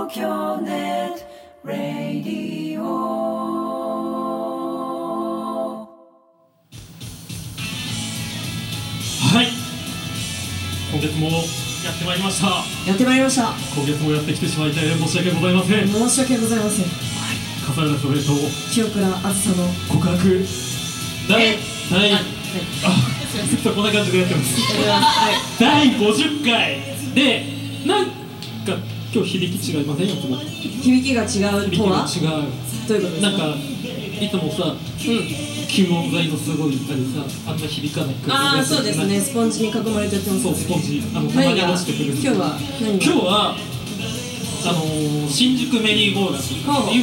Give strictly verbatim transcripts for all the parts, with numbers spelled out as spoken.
東京ネットラディオ。 はい、今月もやってまいりました。 やってまいりました。 今月もやってきてしまいて申し訳ございません。 申し訳ございません。はい、 笠原翔平と清倉あずさの告白第第あ、 すいません、 こんな感じでやってます。 はい、 だいごじゅっかいで、なんか今日響き違いませんよ。 響きが違うとは響きが違う。 どういうことですか？ なんかいつもさ、吸音材のすごいあれさ、あんな響かない。 ああ、そうですね。スポンジに囲まれてやってます。 そう、スポンジ、あのたまに落ちてくる。 今日は何？ 今日はあのー、新宿メリーゴーランドっていう、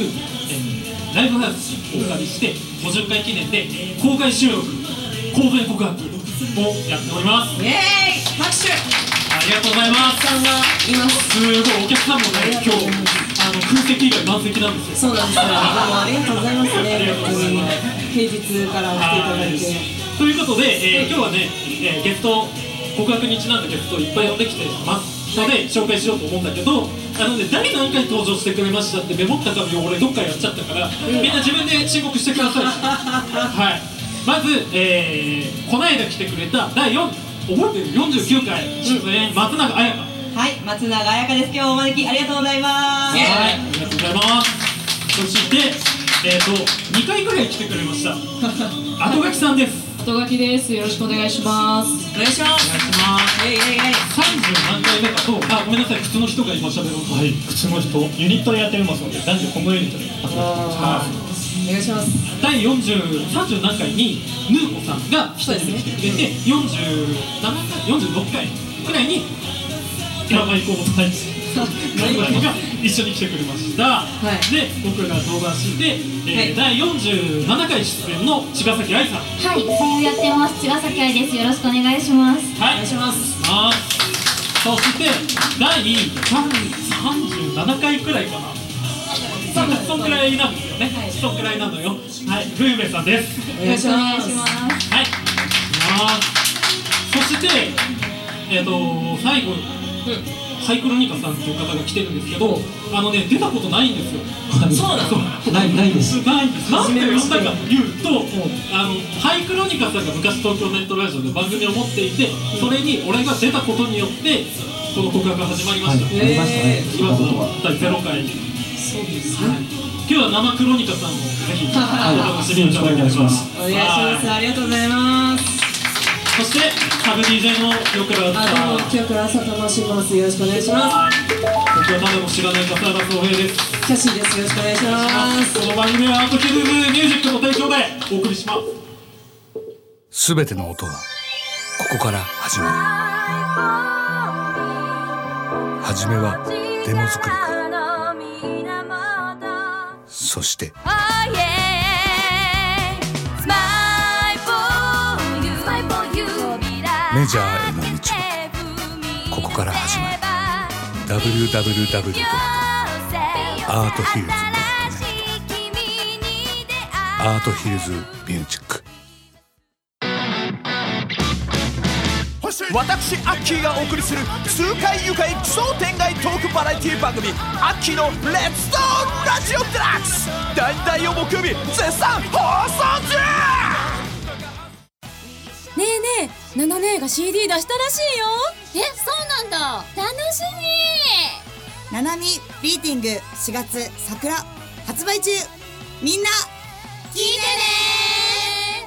えー、ライブハウスをお借りしてごじゅっかい記念で公開収録公然告白をやっております。 イエーイ、拍手。 ありがとうございます。 さんがいます。 すごいお客さんもね、今日あの空席以外満席なんですよ。 そうなんですよ。どうもありがとうございますね。本当に平日から来ていただいて。 ということで、えー、今日はね、えー、ゲスト告白にちなんだゲストをいっぱい呼んできてますので紹介しようと思うんだけど、あのね、誰何回登場してくれましたってメモった紙を俺どっかやっちゃったから、みんな自分で申告してください。はい、まず、えー、この間来てくれただいよん覚えてるよんじゅうきゅうかい出演、うん、松永彩香。 はい、松永彩香です。今日お招きありがとうございます。 はい、ありがとうございます。そして、えーと、にかいくらい来てくれました後垣さんです。 後垣です。よろしくお願いします。 お願いします。 お願いします。 イエイイエイイエイ。 さんじゅうなんかいめかと、あ、ごめんなさい、靴の人が今喋ろうと。 はい、靴の人、ユニットでやってますので、男女混合ユニットでやってます。 お願いします。 だいよんじゅう、さんじゅう何回にヌーコさんが一人で来てくれて、よんじゅうななかい、よんじゅうろっかいくらいに山井高本大使が一緒に来てくれました。はい、で、僕が登壇して、えーはい、だいよんじゅうななかい出演の茅ヶ崎愛さん。 はい、声優やってます茅ヶ崎愛です。よろしくお願いします。 はい、お願いします。そしてだいさんじゅうななかいくらいかな。そんくらいなんですよね。はい、そんくらいなのよ。はい、冬部さんです。 よろしくお願いします。 はい。そしてえっと最後、ハイクロニカさんっていう方が来てるんですけど、あのね、出たことないんですよ。 そうなの？ ないないです。 ないんです。なんで呼んだかというと、あのハイクロニカさんが昔東京ネットラジオで番組を持っていて、それに俺が出たことによってこの告白が始まりました。 ありましたね。 今のだいゼロかい。 そうですね。 今日は生クロニカさんもぜひお楽しみいただきます。 お願いします。ありがとうございます。 そしてサブ ディージェー の清倉さん。 あ、どうも清倉さんと申します。よろしくお願いします。 僕は誰も知らない笠原宗平です。 キャシーです。よろしくお願いします。 この番組はアートヒルズミュージックの提供でお送りします。 すべての音はここから始まる。はじめはデモ作りから、そしてメジャーへの道はここから始まる。 ダブリューダブリューダブリュー ドット アートヒルズ ドット ネット アートヒルズミュージック。 私アッキーがお送りする痛快愉快奇想天外トークバラエティ番組アッキーのレッツトーンラジオデラックス、だいたいを木曜日絶賛放送中。 ねえねえ、ナナ姉が シーディー 出したらしいよ。 え、そうなんだ。楽しみ。 ナナミビーティングしがつ桜発売中。みんな聞いてね。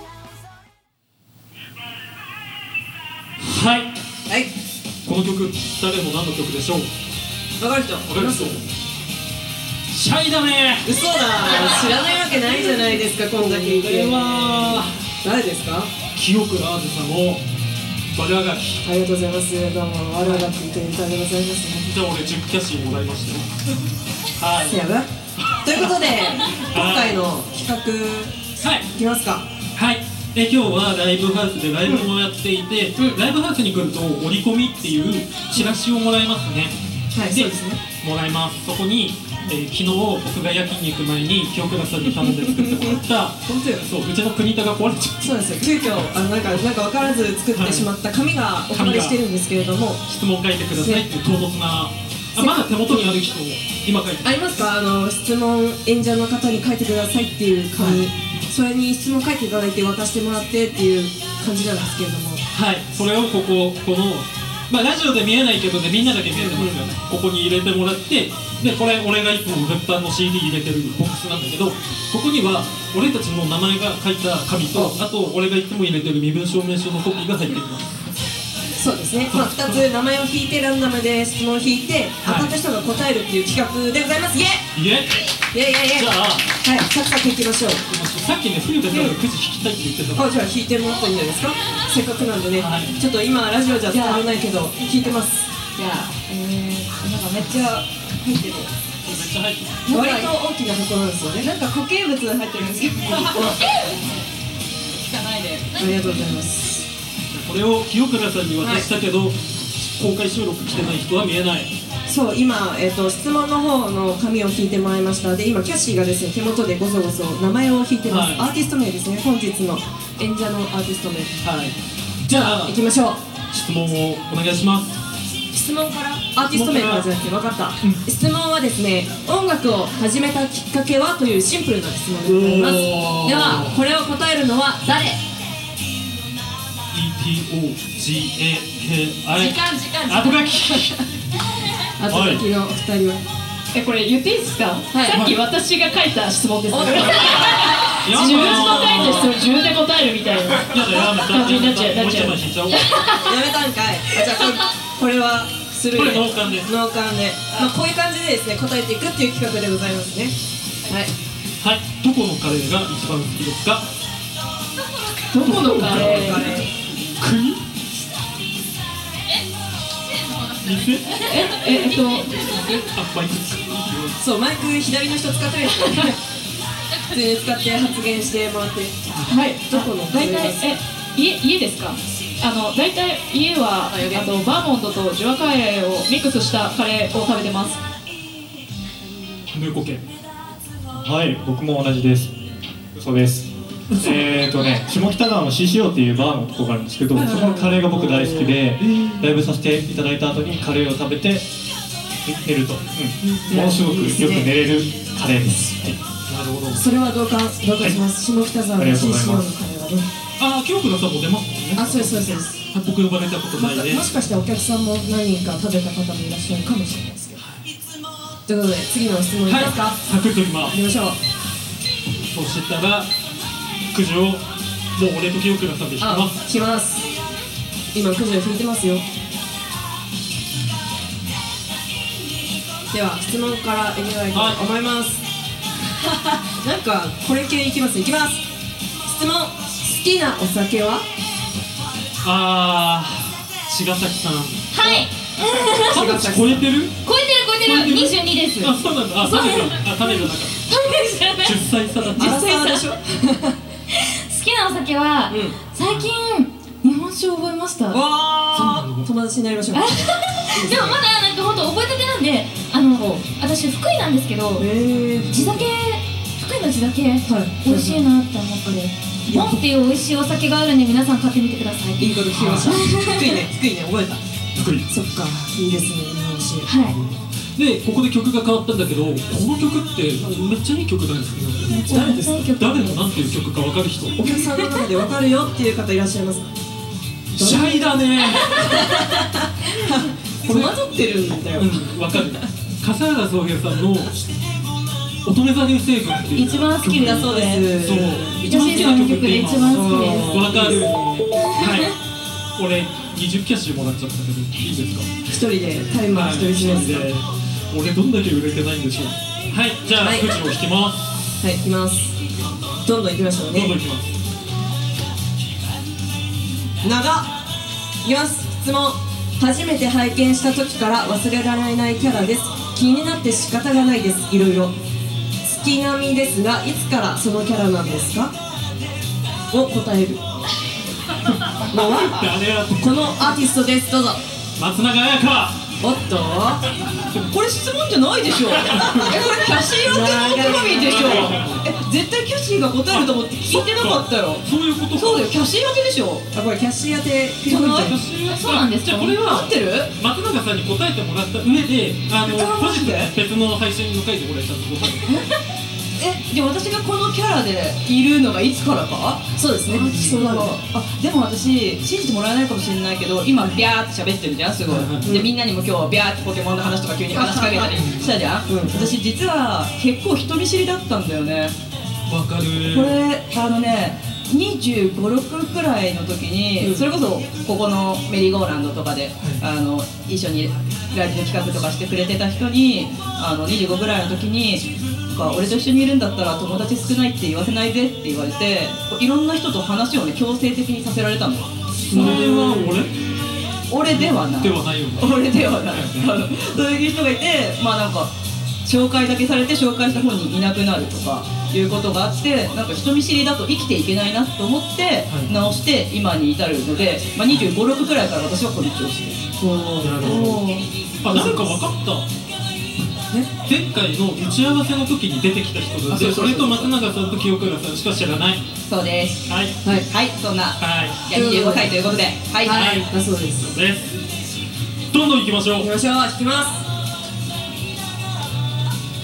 はい、 はい、 この曲誰も何の曲でしょう。 わかる人？ わかる人？シャイだね。 嘘だ、知らないわけないじゃないですか。こんだけいて。 これは誰ですか？ 清倉あずさのバルアガキ。 ありがとうございます。どうもバルアガキという歌でございますね。 じゃあ俺じゅうキャシーもらいましたね。はい、 せやな。ということで今回の企画、はい、いきますか。 はい、で今日はライブハウスでライブもやっていて、うん、ライブハウスに来ると折り込みっていうチラシをもらいますね。 はい、そうですね。 もらいます。そこに、えー、昨日僕が夜勤に行く前に清倉さんに頼んで作ってもらった本当よ。 そう、うちの国板が壊れちゃった。 そうですよ。急遽あのなんかなんか分からず作ってしまった紙がお配りしてるんですけれども、 質問書いてくださいっていう唐突なあまだ手元にある人今書いてありますか？あの質問演者の方に書いてくださいっていう紙、はい、それに質問書いていただいて渡してもらってっていう感じなんですけれども、 はい、それをこここのまあラジオで見えないけどね、みんなだけ見えてますよね、うん、ここに入れてもらって、でこれ俺がいつも物販の シーディー 入れてるボックスなんだけど、ここには俺たちの名前が書いた紙と、あと俺がいつも入れてる身分証明書のコピーが入ってきます。 そうですね、まあ、ふたつ名前を引いてランダムで質問を引いて、当たった人が答えるっていう企画でございます。イエイイエイイエイイエイ。 じゃあ、 はい、サクサクいきましょう。 さっきね、古田さんがくじ引きたいって言ってた。 あ、じゃあ引いてもらったらいいんじゃないですか。せっかくなんでね、はい、ちょっと今ラジオじゃ伝わらないけど引いてます。 じゃあ、えー、なんかめっちゃ入ってる。 めっちゃ入ってる。割と大きな箱なんですよね。 なんか固形物入ってるんですけど。聞かないで。 ありがとうございます。 これを清倉さんに渡したけど、はい、公開収録来てない人は見えない。 そう、今、えー、と質問の方の紙を引いてもらいました。で今キャッシーがですね手元でごそごそ名前を引いてます、はい、アーティスト名ですね。本日の演者のアーティスト名、 はい、じゃあ行きましょう。 質問をお願いします。 質問からアーティスト名からじゃなくて分かった、うん、質問はですね、音楽を始めたきっかけはというシンプルな質問でございます。ではこれを答えるのは誰？ イーティーオージーエーケーアイ時間時間時間後書き後書きのお二人は、 え、これ言っていいですか？はい、さっき私が書いた質問です。自分の書いた質問自分で答えるみたいな感じになっちゃう。なっちゃう。やめたんかい。じゃあこれはスルーで。 これ脳幹です。 脳幹で、まあこういう感じでですね答えていくっていう企画でございますね。はい。 はい。どこのカレーが一番好きですか？ どこのカレー？ 国？ え、え、えっと、 あ、マイクそう、マイク左の人使ってるんですよね。普通に使って発言してもらって。 はい、どこの大体、え、家、家ですか？あの、大体家は、あの、バーモントとジュワカレーをミックスしたカレーを食べてます。 ぬこけ。 はい、僕も同じです。嘘です。えーとね、下北沢の シーシーオー っていうバーのとこがあるんですけど、そこのカレーが僕大好きで、ライブさせていただいた後にカレーを食べて寝ると、うん、ものすごくよく寝れるカレーです。はい、 なるほど。 それはどうか、どうかします。はい、下北沢の シーシーオー のカレーはどう？ あ、清倉さんも出ますもんね。 あ、そうですそうです。 僕呼ばれたことないで、 もしかしてお客さんも何人か食べた方もいらっしゃるかもしれないですけど。ということで次の質問いきますか。 はい、サクッと今。 行きましょう。 そしたらくじをもう俺と清倉さんで引きます。 引きます。今くじを引いてますよ。では質問からいきたいと思います。なんかこれ系いきます。いきます。質問、好きなお酒は？ あー、茅ヶ崎さん。 はい。 二十歳超えてる？ 超えてる超えてる。にじゅうにです。 あ、そうなんだ。あ、種じゃない。あ、種じゃなかった。 じゃない。 じゅっさい差だった。 じゅっさい差でしょ。 好きなお酒は、うん、最近日本酒を覚えました。 わー、友達になりましょう。 でもまだなんか本当覚えたてなんで、あの私福井なんですけど、地酒、福井の地酒、はい、美味しいなって思って。モンっていう美味しいお酒があるんで皆さん買ってみてください。 いいこと聞きました。福井ね、福井ね、覚えた。 福井。 そっか、いいですね、日本酒。 はい。 で、ここで曲が変わったんだけど、この曲ってめっちゃいい曲なんですけど、 誰ですか？ 誰のなんていう曲か分かる人？ お客さんの中で分かるよっていう方いらっしゃいますか？ シャイだね。 戸惑ってるんだよ。 うん、分かる。笠原宗平さんの乙女座流星群っていう一番好きだそうです。 そう、一番好きな曲って今一番好きです。 分かる。はい。俺にじゅうキャッシュもらっちゃったけどいいですか？ 一人でタイマー一人します。 俺どんだけ売れてないんでしょう。はい、じゃあくじを引きます。 はい、引きます。どんどん行きましょうね。 どんどん行きます。 長っ。いきます。質問。初めて拝見した時から忘れられないキャラです。気になって仕方がないです。いろいろ。月並みですが、いつからそのキャラなんですか？を答える。のはこのアーティストです。どうぞ。 松永彩香。 おっと、これ質問じゃないでしょ。え、これキャッシー役の好みでしょ。え、絶対キャシーが答えると思って聞いてなかったよ。 そういうこと。 そうだよ、キャシー役でしょ。 あ、これキャッシー当てじゃない。 そうなんですか。 じゃあこれは合ってる？ 松永さんに答えてもらった上で、あの後日別の配信の回で俺ちゃんと答えて。 え、じゃあ私がこのキャラでいるのがいつからか？ そうですね。 そうなの。あ、でも私信じてもらえないかもしれないけど、今ビャーって喋ってるじゃん、すごい。でみんなにも今日ビャーってポケモンの話とか急に話しかけたりしたじゃん。私実は結構人見知りだったんだよね。 わかる。 これあのね、にじゅうご、ろくくらいの時に、それこそここのメリーゴーランドとかで、あの一緒にラジオ企画とかしてくれてた人に、あのにじゅうごぐらいの時に。俺と一緒にいるんだったら友達少ないって言わせないでって言われて、いろんな人と話をね強制的にさせられたの。 それは俺？俺ではない。 ではないよね。 俺ではない。そういう人がいて、まあなんか紹介だけされて紹介した方にいなくなるとかいうことがあって、なんか人見知りだと生きていけないなと思って直して今に至るので、まあにじゅうご、ろくくらいから私はこの調子です。 なるほど。あ、なんか分かった。前回の打ち合わせの時に出てきた人で、それと松永さんと清倉さんしか知らない。 そうです。 はいはいはい、そんな、はい、じゃあにじゅうごかいということで、はいはい、だそうです。 そうです。どんどん行きましょう。 行きましょう。引きます。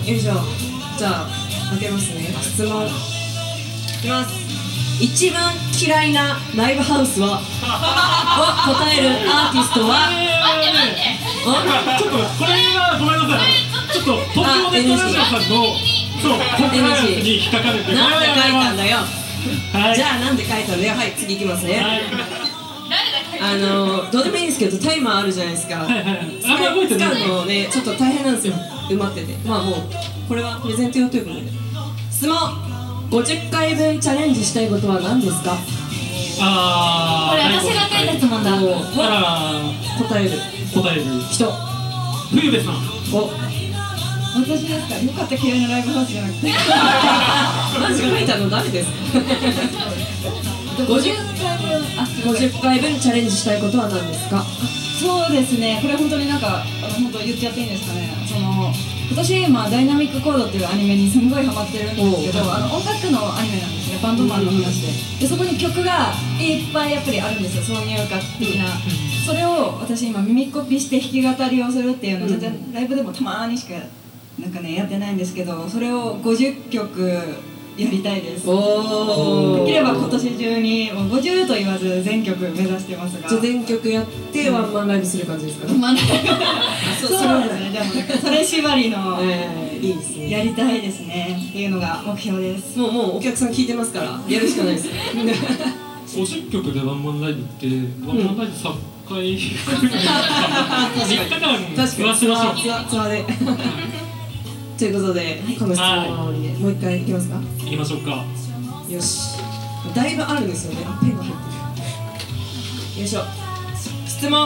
よいしょ。じゃあ開けますね。質問いきます。一番嫌いなライブハウスはを答えるアーティストは？ 待って待って。 ちょっとこれはごめんなさい。ちょっと東京ネットラジオさんのそうコンプライアンスに引っかかるって。 なんで書いたんだよ。じゃあなんで書いたんだよ。はい、次いきますね。あのどうでもいいんですけど、タイマーあるじゃないですか。使うのねちょっと大変なんですよ。埋まってて。まあもうこれはプレゼント用ということで。質問。ごじゅっかいぶんチャレンジしたいことは何ですか？ あこれ私が書いた質問だ。 答える答える人。 冬部さん。 お、 私ですか？よかった嫌いなライブハウスじゃなくて。 マジ書いたの誰ですか？ごじゅっかいぶんチャレンジしたいことは何ですか？ そうですね、これ本当になんかあの本当言っちゃっていいんですかね。その今年今ダイナミックコードっていうアニメにすんごいハマってるんですけど、あの音楽のアニメなんですね。バンドマンの話で、でそこに曲がいっぱいやっぱりあるんですよ、挿入歌的な。それを私今耳コピして弾き語りをするっていうのを全然ライブでもたまーにしかなんかねやってないんですけど、それをごじゅっきょくやりたいです。できれば今年中にもうごじゅうと言わず全曲目指してますが、 じゃあ全曲やってワンマンライブする感じですかね。 ワンマンライブそうですね。でもなんかそれ縛りのいいですね。 やりたいですねっていうのが目標です。 もうもうお客さん聞いてますからやるしかないです。 ごじゅっきょくでワンマンライブってワンマンライブさんかいみっかかん確かにツアーツアーで。ということで、この質問にもう一回いきますか。 いきましょうか。 よし。だいぶあるんですよね。あ、ペンが入ってる。よいしょ。質問。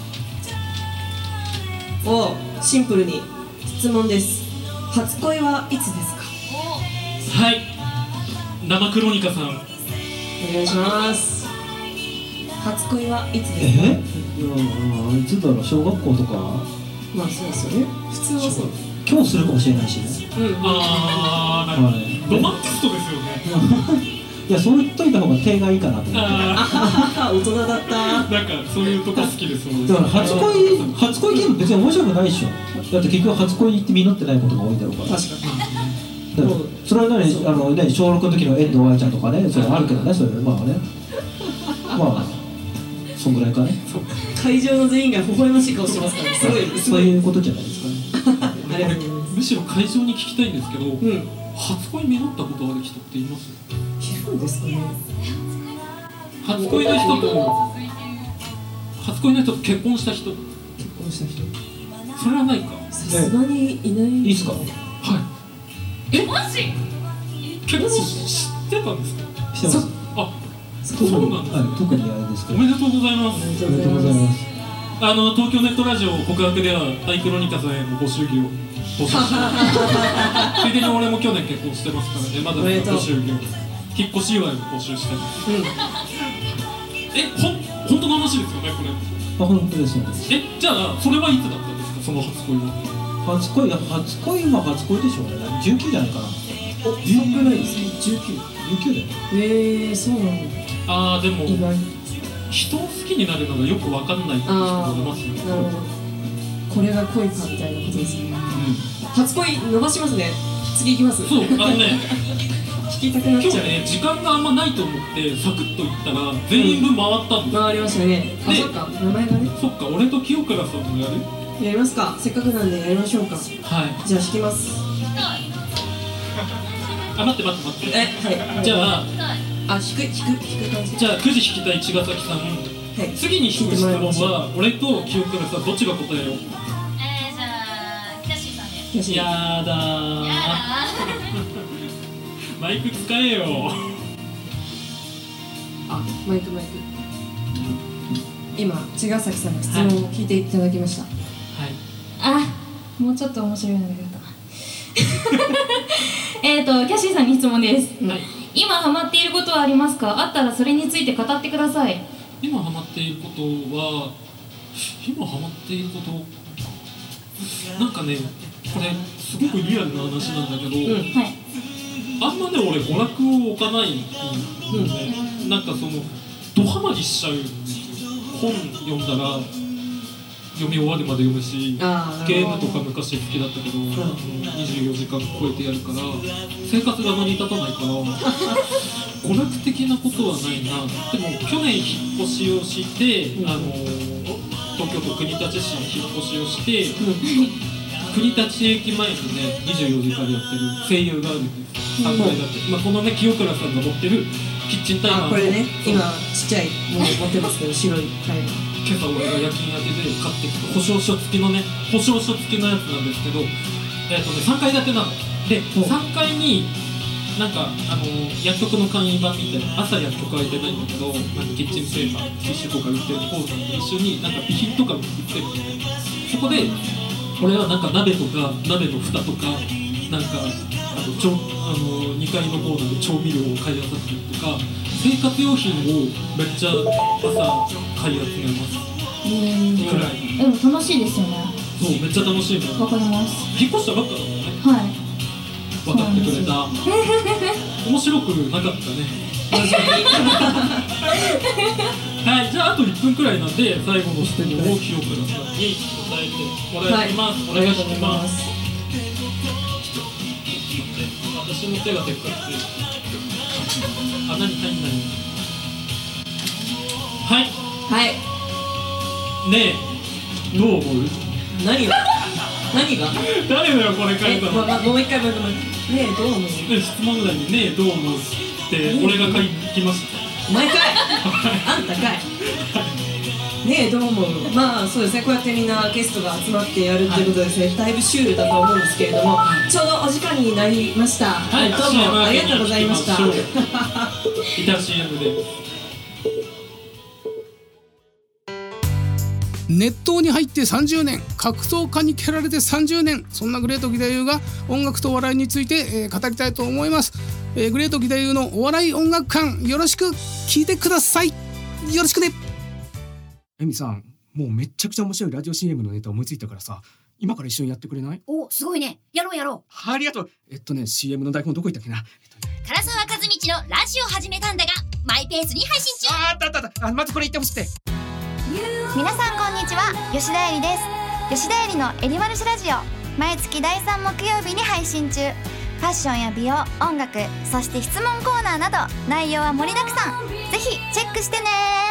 お、シンプルに質問です。初恋はいつですか？ はい。生クロニカさん。お願いします。初恋はいつですか？ え？いや、いつだろう、小学校とか。 まあそうですよね。普通はそう。 今日するかもしれないしね。 うん。 ああ、なんかロマンチストですよね。 いや、そう言っといた方が手がいいかなと思って。 ああ、大人だった。 なんかそういうとこ好きですもんね。 だから初恋、初恋ゲーム別に面白くないでしょ。だって結局初恋に行って実ってないことが多いだろうから。 確かに。 だからそれは何、あのね、小ろくの時の遠藤愛ちゃんとかね、それあるけどね、それまあね。まあそんぐらいかね。 会場の全員が微笑ましい顔してますから。すごい。 そういうことじゃないですかね。 むしろ会場に聞きたいんですけど、うん、初恋実ったことある人っています？ いるんですかね。 初恋の人と初恋の人と結婚した人。 結婚した人。 それはないか。 さすがにいない。 いいですか？はい。 え、マジ？ 結婚知ってたんですか？ 知ってます。 あ、そうなんですね。 特にあれですけど。 おめでとうございます。 おめでとうございます。 あの東京ネットラジオ告白ではアイクロニカさんへのご祝儀を募集してついでに俺も去年結婚してますからね、まだご祝儀を引っ越し祝いを募集してます、うん、え、ほん、本当の話ですよね、これ。 あ、本当ですよね。 え、じゃあそれはいつだったんですか、その初恋は。 初恋、初恋は初恋でしょうね。じゅうきゅうじゃないかな。 お、そんぐらいですね。じゅうきゅう。 じゅうきゅうだよ。 えー、そうなんだ。 ああでも意外。 人を好きになるのがよくわかんないって人もいますよね。 なるほど。これが恋かみたいなことですね。初恋伸ばしますね。次行きます。 そう、あのね聞きたくなっちゃう。 今日ね、時間があんまないと思ってサクッといったら全員分回ったんだ、 うん、回りましたね。あ、そっか、名前がね。 そっか、俺と清倉さんもやる？ やりますか。せっかくなんでやりましょうか。はい。じゃあ弾きます。 あ、待って待って待って。 え、はい。 じゃあ、 あ、弾く弾く弾く感じ。 じゃあくじ引きたい茅ヶ崎さん。はい。次に引く質問は俺と清倉さんどっちが答えよう？ えー、じゃあキャシーさんです。 やだー。やだー。マイク使えよ。 あ、マイクマイク。今茅ヶ崎さんの質問を聞いていただきました。はい。 あ、もうちょっと面白いのが出た。えっとキャシーさんに質問です。はい。今ハマっていることはありますか？あったらそれについて語ってください。 今ハマっていることは、今ハマっていること、なんかね、これすごくリアルな話なんだけど、うん、はい。あんまね俺娯楽を置かないんで、うん、なんかそのドハマりしちゃう。本読んだら読み終わるまで読むし、ゲームとか昔好きだったけど、うん、にじゅうよじかん超えてやるから生活が成り立たないから娯楽的なことはないな。でも去年引っ越しをして、うん、あの東京都国立市に引っ越しをして、うん、国立駅前にねにじゅうよじかんやってる声優があるんです。さんかいだって、まあ、このね清倉さんが持ってるキッチンタイマー。 あ、これね、今ちっちゃいもの持ってますけど白いタイマー。 今朝俺が夜勤明けで買ってきた保証書付きのね、保証書付きのやつなんですけど、えっとねさんかい建てなので、さんかいになんかあの薬局の簡易版みたいな、朝薬局空いてないんだけど、なんかキッチンペーパー、ティッシュとか売ってるコーナーと一緒になんか備品とかも売ってるので、そこで俺はなんか鍋とか鍋の蓋とかなんかあのちょあのにかいのコーナーで調味料を買い漁ったりとか、生活用品をめっちゃ朝買い集めます。うんくらい。 でも楽しいですよね。 そう、めっちゃ楽しいね。 わかります。 引っ越したばっかだもんね。 はい。 分かってくれた。面白くなかったね。はい、じゃああといっぷんくらいなんで最後の質問を清倉さんに答えてもらいます。お願いします。私の手がでっかくて穴に入んない。はいはいねえ、どう思う？ 何が何が誰だよこれ書いたの。 ま、ま、もう一回もう一回ねえどう思う？ 質問欄にねえどう思うって俺が書きました。 毎回あんたかいねえどう思う？まあそうですね、こうやってみんなゲストが集まってやるっていうことですね、はい、だいぶシュールだと思うんですけれども、ちょうどお時間になりました。はい、どうもありがとうございました。 いた シーエム で熱湯に入ってさんじゅうねん、格闘家に蹴られてさんじゅうねん、そんなグレート義太夫が音楽とお笑いについて、えー、語りたいと思います。えー、グレート義太夫のお笑い音楽館、よろしく聞いてください。よろしくね。 エミさん、もうめっちゃくちゃ面白いラジオ シーエム のネタ思いついたからさ、今から一緒にやってくれない？ お、すごいね。やろうやろう。 ありがとう。えっとね シーエム の台本どこ行ったっけな、えっとね、 唐沢和道のラジオ始めたんだがマイペースに配信中。 ああったあったあった。あ、まずこれ言ってほしくて。 皆さんこんにちは、吉田絵里です。吉田絵里のエリマルシラジオ、毎月だいさん木曜日に配信中。ファッションや美容、音楽、そして質問コーナーなど内容は盛りだくさん。ぜひチェックしてね。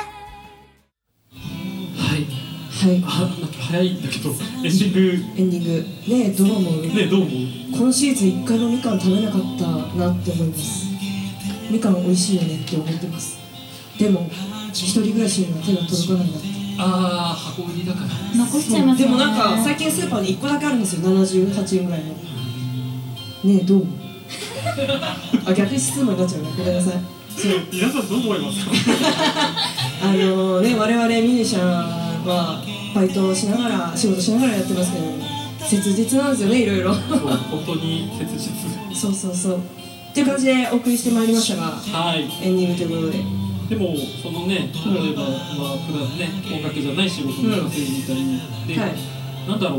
はいはい、あ、なんか早いんだけどエンディングエンディングねえどう思う？ ねえどう思う？ 今シーズンいっかいもみかん食べなかったなって思います。みかん美味しいよねって思ってます。でも一人暮らしには手が届かないなって。 ああ、箱売りだから残しちゃいますよね。 でもなんか最近スーパーにいっこだけあるんですよ、ななじゅうはちえんぐらいの。ねえどう思う？あ、逆質問になっちゃうね、ごめんなさい。 そう、皆さんどう思いますか？ あのね、我々ミュージシャンはバイトをしながら仕事しながらやってますけど、切実なんですよね、いろいろ。そう、 本当に切実。 そうそうそうっていう感じでお送りしてまいりましたが、 はい、 エンディングということで。 でもそのね、例えば、うん、まあ普段ね音楽じゃない仕事に稼いでいたり、うん、で、はい、なんだろう、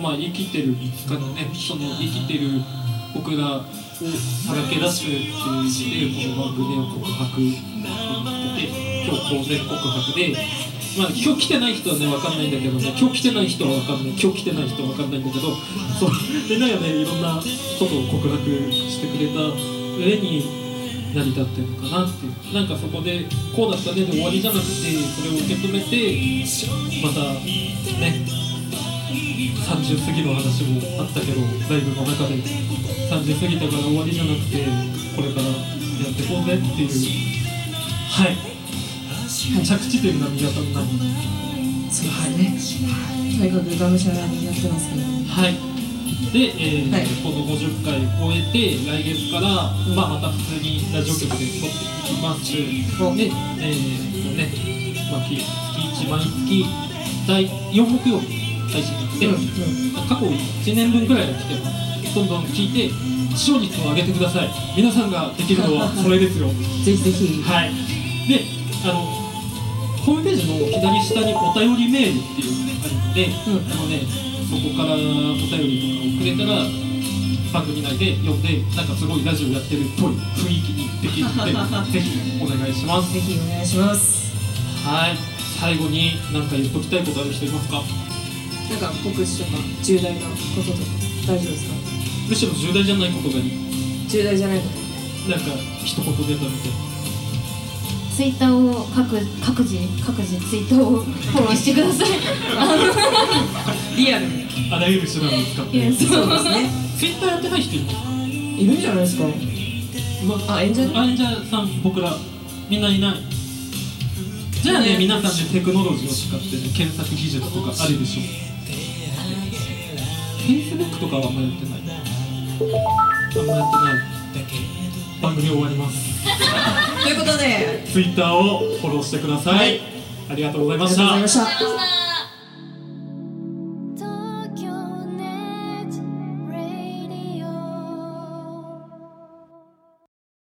まあ生きてるからね、その生きてる僕らをさらけ出すっていう意味でこの番組を告白にしてて、今日当然告白で、まあ今日来てない人はね分かんないんだけどね、今日来てない人は分かんない、今日来てない人は分かんないんだけど、そうでなんかねいろんなことを告白してくれた上に成り立ってるのかなっていう、なんかそこでこうだったねで終わりじゃなくて、それを受け止めてまたねさんじゅう過ぎの話もあったけど、ライブの中でさんじゅう過ぎたから終わりじゃなくてこれからやってこうぜっていう、はい、着地点が皆さん何そうですね、とにかくがむしゃらにやってますけど、 はいで、えーはい、このごじゅっかいを終えて来月から、うんまあ、また普通にラジオ局で撮っていきます。で、えーとねまあ、月いち毎月だいよん木曜日配信が来て、うんうん、過去いちねんぶんくらいが来てます。どんどん聞いて視聴率を上げてください。皆さんができるのはそれですよぜひぜひ。 はいであのホームページの左下にお便りメールっていうのがあるので、うん、あのねそこからお便りとかをくれたら番組内で読んで、なんかすごいラジオやってるっぽい雰囲気にできるのでぜひお願いします。 ぜひお願いします。 はい、最後に何か言っときたいことある人いますか？ なんか告知とか重大なこととか大丈夫ですか？ むしろ重大じゃないことがいい。 重大じゃないこと、 なんか一言出たのでツイッターを各各自各自ツイッターをフォローしてくださいリアルあらゆる手段を使って。 そうですね。 ツイッターやってない人いるんですか？ いるんじゃないですか。あ、演者あ、演者さん僕らみんないない。じゃあね、皆さんでテクノロジーを使ってね、検索技術とかあるでしょう。Facebook とかはあんまやってない。あんまやってない。番組終わりますということで Twitter をフォローしてください、はい、ありがとうございました。 ありがとうございました。